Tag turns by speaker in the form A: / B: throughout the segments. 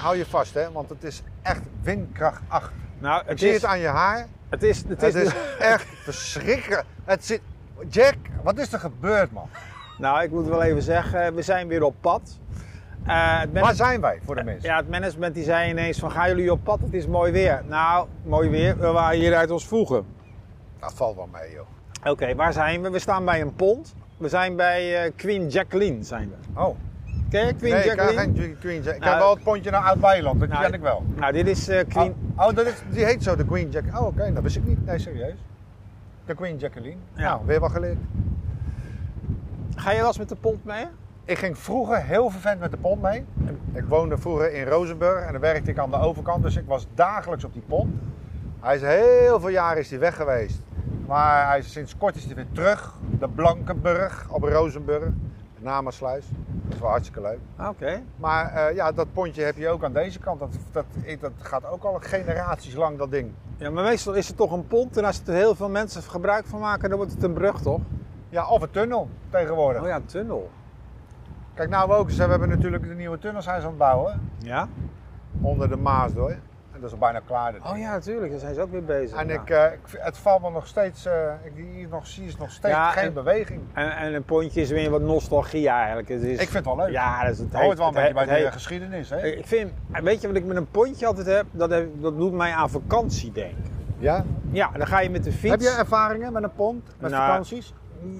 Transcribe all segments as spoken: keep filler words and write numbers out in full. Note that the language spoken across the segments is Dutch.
A: hou je vast, hè, want het is echt windkracht acht.
B: Nou,
A: Ik
B: het
A: zie
B: is,
A: het aan je haar.
B: het is, het
A: Het
B: is,
A: is echt verschrikkelijk. Het zit... Jack, wat is er gebeurd, man?
B: Nou, ik moet wel even zeggen, we zijn weer op pad. Uh, het
A: Waar zijn wij voor de mensen?
B: Ja, het management die zei ineens van, gaan jullie op pad? Het is mooi weer. Nou, mooi weer, we waren hier uit ons voegen.
A: Dat valt wel mee, joh.
B: Oké, okay, waar zijn we? We staan bij een pont. We zijn bij uh, Queen Jacqueline, zijn we.
A: Oh.
B: Ken je Queen
A: nee,
B: Jacqueline?
A: ik ken geen Queen Jacqueline. Ik
B: nou,
A: heb wel het pontje naar Oud-Weiland, dat
B: nou,
A: ken ik wel.
B: Nou, dit is uh, Queen...
A: Oh, oh dat is, die heet zo, de Queen Jacqueline. Oh, oké, okay, dat wist ik niet. Nee, serieus. De Queen Jacqueline.
B: Ja.
A: Nou, weer wat geleerd.
B: Ga je wel eens met de pont mee?
A: Ik ging vroeger heel vervent met de pont mee. Ik woonde vroeger in Rozenburg en dan werkte ik aan de overkant, dus ik was dagelijks op die pont. Hij is heel veel jaren is hij weg geweest. Maar hij is, sinds kort is hij weer terug. De Blankenburg op Rozenburg. De Namersluis. Dat is wel hartstikke leuk.
B: Oké. Okay.
A: Maar uh, ja, dat pontje heb je ook aan deze kant. Dat, dat, dat gaat ook al generaties lang, dat ding.
B: Ja, maar meestal is het toch een pont en als er heel veel mensen gebruik van maken, dan wordt het een brug, toch?
A: Ja, of een tunnel tegenwoordig.
B: Oh ja, een tunnel.
A: Kijk, nou we ook. We hebben natuurlijk de nieuwe tunnels aan het bouwen.
B: Ja?
A: Onder de Maas door. En dat is al bijna klaar.
B: Oh ja, natuurlijk. Daar zijn ze ook weer bezig.
A: En
B: ja.
A: ik, uh, ik, het valt me nog steeds, uh, ik hier nog zie is nog steeds ja, geen en, beweging.
B: En, en een pontje is weer wat nostalgie eigenlijk. Het is,
A: ik vind het wel leuk.
B: Ja, dat is het.
A: Het hoort wel een beetje bij de
B: heet,
A: geschiedenis. Hè?
B: Ik vind, weet je wat ik met een pontje altijd heb? Dat, heb, dat doet mij aan vakantie denken.
A: Ja?
B: Ja, dan ga je met de fiets.
A: Heb je ervaringen met een pont, met nou, vakanties?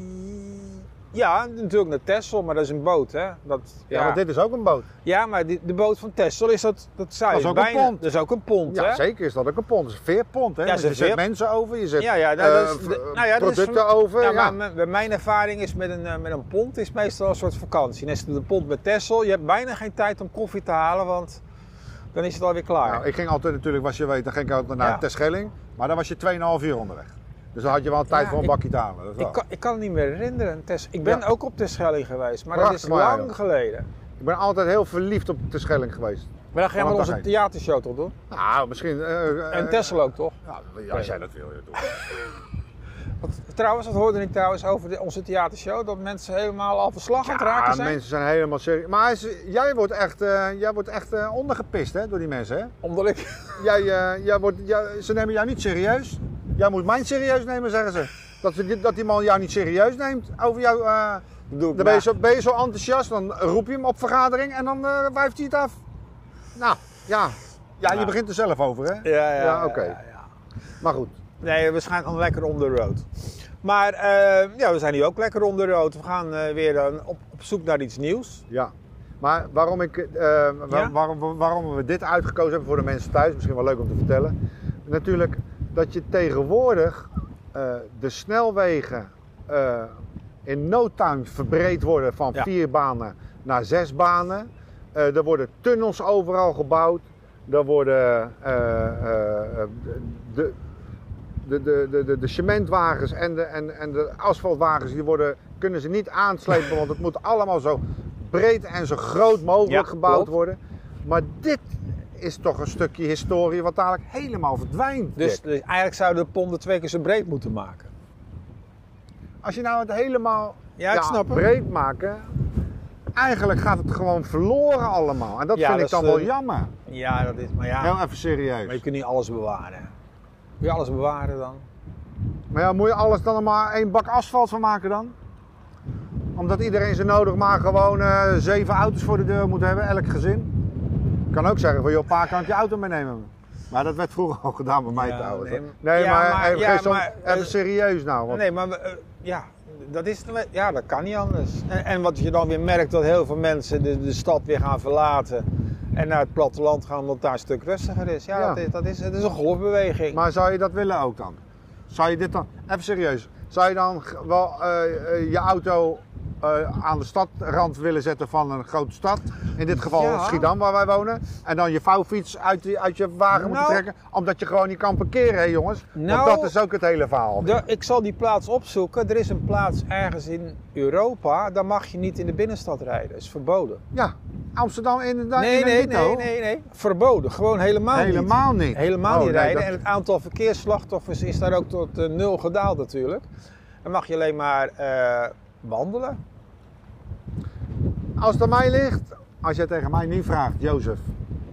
B: Ja, natuurlijk naar Texel, maar dat is een boot, hè? Dat,
A: ja, ja, maar dit is ook een boot.
B: Ja, maar die, de boot van Texel is dat, dat zou
A: dat is ook
B: bijna,
A: een pont.
B: Dat is ook een pont,
A: ja,
B: hè?
A: Zeker is dat ook een pont. Dat is een veerpont, hè?
B: Ja,
A: dus je
B: veer...
A: zet mensen over, je zet
B: ja, ja, nou,
A: uh,
B: dat is, de, nou ja,
A: producten
B: dat is,
A: over.
B: Ja,
A: ja.
B: maar mijn, mijn ervaring is met een, met een pont is meestal een soort vakantie. Net als de pont met Texel, je hebt bijna geen tijd om koffie te halen, want dan is het alweer klaar.
A: Nou, ik ging altijd natuurlijk, was je weet, dan ging ik altijd naar ja. Terschelling, maar dan was je tweeënhalf uur onderweg. Dus dan had je wel tijd ja, voor een
B: ik,
A: bakje te halen. Dat
B: ik, kan, ik kan het niet meer herinneren. Ik ben ja. ook op Terschelling geweest, maar
A: Prachtig,
B: dat is lang
A: joh.
B: geleden.
A: Ik ben altijd heel verliefd op Terschelling geweest.
B: Maar dan gaan we onze theatershow toch doen?
A: Nou, misschien... Uh, uh,
B: en Texel ook, toch?
A: Ja, als jij dat wil, je toch.
B: Wat, trouwens, wat hoorde ik trouwens over de, onze theatershow? Dat mensen helemaal al verslag aan het raken zijn?
A: Ja, mensen zijn helemaal serieus. Maar is, jij wordt echt, uh, jij wordt echt uh, ondergepist, hè, door die mensen, hè?
B: Omdat ik...
A: Jij, uh, jij wordt, jij, ze nemen jou niet serieus. Jij moet mij serieus nemen, zeggen ze. Dat, ze, dat die man jou niet serieus neemt over jou. Uh, dan ben je, zo, ben je zo enthousiast, dan roep je hem op vergadering en dan uh, wijft hij het af. Nou, ja. Ja, je ja. begint er zelf over, hè?
B: Ja, ja.
A: Ja, oké. Okay.
B: Ja, ja.
A: Maar goed.
B: Nee, we gaan lekker on the road. Maar uh, ja, we zijn hier ook lekker on the road. We gaan uh, weer uh, op, op zoek naar iets nieuws.
A: Ja. Maar waarom, ik, uh, waar, ja? waarom, waarom we dit uitgekozen hebben voor de mensen thuis, misschien wel leuk om te vertellen. Natuurlijk dat je tegenwoordig uh, de snelwegen uh, in no time verbreed worden van ja. vier banen naar zes banen. Uh, er worden tunnels overal gebouwd. Er worden uh, uh, de, de, de, de, de, de cementwagens en de, en, en de asfaltwagens die worden, kunnen ze niet aanslepen, want het moet allemaal zo breed en zo groot mogelijk ja, gebouwd klopt. worden. Maar dit is toch een stukje historie wat dadelijk helemaal verdwijnt.
B: Dus, dus eigenlijk zouden de ponden twee keer zo breed moeten maken.
A: Als je nou het helemaal
B: ja, ik
A: ja,
B: snap
A: breed maken, eigenlijk gaat het gewoon verloren allemaal. En dat
B: ja,
A: vind
B: dat
A: ik dan
B: de...
A: wel jammer.
B: Ja, dat is maar ja.
A: Heel even serieus.
B: Maar je kunt niet alles bewaren. Moet je alles bewaren dan?
A: Maar ja, moet je alles dan maar één bak asfalt van maken dan? Omdat iedereen zo nodig maar gewoon uh, zeven auto's voor de deur moet hebben, elk gezin. Ik kan ook zeggen, voor je pa kan ik je auto meenemen. Maar dat werd vroeger al gedaan bij mij ja, trouwens. Nee, nee ja, maar, maar, even, ja, soms, maar even serieus nou. Want...
B: Nee, maar uh, ja, dat is, ja, dat kan niet anders. En, en wat je dan weer merkt, dat heel veel mensen de, de stad weer gaan verlaten. En naar het platteland gaan omdat het daar een stuk rustiger is. Ja, ja. Dat, is, dat, is, dat is een golfbeweging.
A: Maar zou je dat willen ook dan? Zou je dit dan, even serieus, zou je dan wel uh, uh, je auto uh, aan de stadrand willen zetten van een grote stad? In dit geval ja. Schiedam waar wij wonen. En dan je vouwfiets uit, die, uit je wagen nou, moeten trekken. Omdat je gewoon niet kan parkeren, hè jongens. Nou, want dat is ook het hele verhaal.
B: De, ik zal die plaats opzoeken. Er is een plaats ergens in Europa. Daar mag je niet in de binnenstad rijden. Dat is verboden.
A: Ja, Amsterdam in de
B: Nee,
A: in
B: nee,
A: de
B: nee, nee, nee. Verboden. Gewoon helemaal,
A: helemaal niet.
B: niet. Helemaal
A: oh,
B: niet
A: nee,
B: rijden.
A: dat...
B: En het aantal verkeersslachtoffers is daar ook tot uh, nul gedaald natuurlijk. Dan mag je alleen maar uh, wandelen.
A: Als het aan mij ligt, als jij tegen mij nu vraagt, Jozef,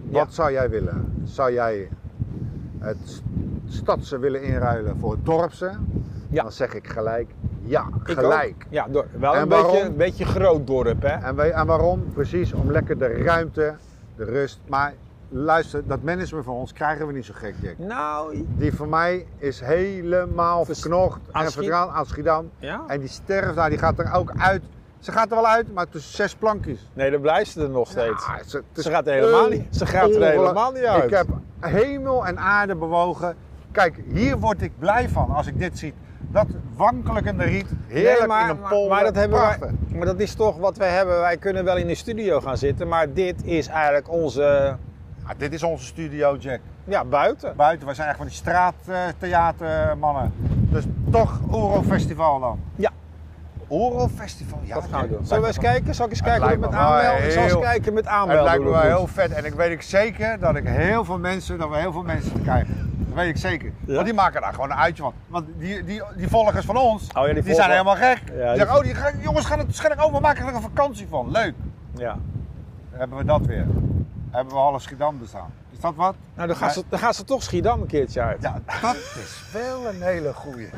A: Wat
B: Ja.
A: zou jij willen? Zou jij het stadse willen inruilen voor het dorpse?
B: Ja.
A: Dan zeg ik gelijk, ja,
B: Ik
A: gelijk.
B: ook. Ja, door, wel
A: En
B: een beetje,
A: waarom?
B: een beetje groot dorp, hè?
A: En, wij, en waarom? Precies om lekker de ruimte, de rust. Maar luister, dat management van ons krijgen we niet zo gek, Jack.
B: Nou,
A: Die van mij is helemaal
B: Vers-
A: verknocht
B: aan
A: en
B: Schied-
A: verdraald aan Schiedam.
B: ja?
A: En die sterft daar, die gaat er ook uit. Ze gaat er wel uit, maar tussen zes plankjes.
B: Nee, dan blijft ze er nog steeds.
A: Ja, ze, het is
B: Ze gaat er helemaal niet- ze gaat er
A: ongelooflijk.
B: helemaal niet uit.
A: Ik heb hemel en aarde bewogen. Kijk, hier word ik blij van als ik dit zie. Dat wankelende riet, heerlijk
B: Nee, maar,
A: in een
B: maar-
A: polder.
B: maar dat hebben wij,
A: Prachtig.
B: maar dat is toch wat wij hebben. Wij kunnen wel in de studio gaan zitten, maar dit is eigenlijk onze,
A: Ja, dit is onze studio, Jack.
B: ja, buiten.
A: Buiten, wij zijn echt van die straattheatermannen. Dus toch Oero-festival dan.
B: Ja,
A: Oero-festival, ja.
B: dat gaan we
A: Jack.
B: doen. Zullen we eens kijken? Zal ik eens kijken
A: lijkt
B: hoe het
A: me
B: met
A: wel
B: aanmelden? Ik zal eens
A: heel-
B: kijken met
A: Het
B: aanmelden.
A: lijkt me
B: hoe
A: wel
B: dat
A: heel vet en ik weet ik zeker dat ik heel veel mensen, dat we heel veel mensen te krijgen. Dat weet ik zeker.
B: Ja?
A: Want die maken daar gewoon een uitje van. Want die, die, die volgers van ons,
B: ja, die
A: die,
B: volgen-
A: zijn helemaal gek.
B: Ja,
A: die
B: die-
A: zeggen, oh die gaan, jongens gaan het waarschijnlijk over, we maken er een vakantie van. Leuk.
B: doen. Ja.
A: Dan hebben we dat weer. Hebben we half Schiedam bestaan. Is dat wat?
B: Nou, dan gaan, ze, dan gaan ze toch Schiedam een keertje uit.
A: Ja, dat is wel een hele goeie.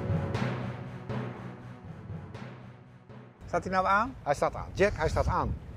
B: Staat hij nou aan?
A: Hij staat aan. Jack, hij staat aan.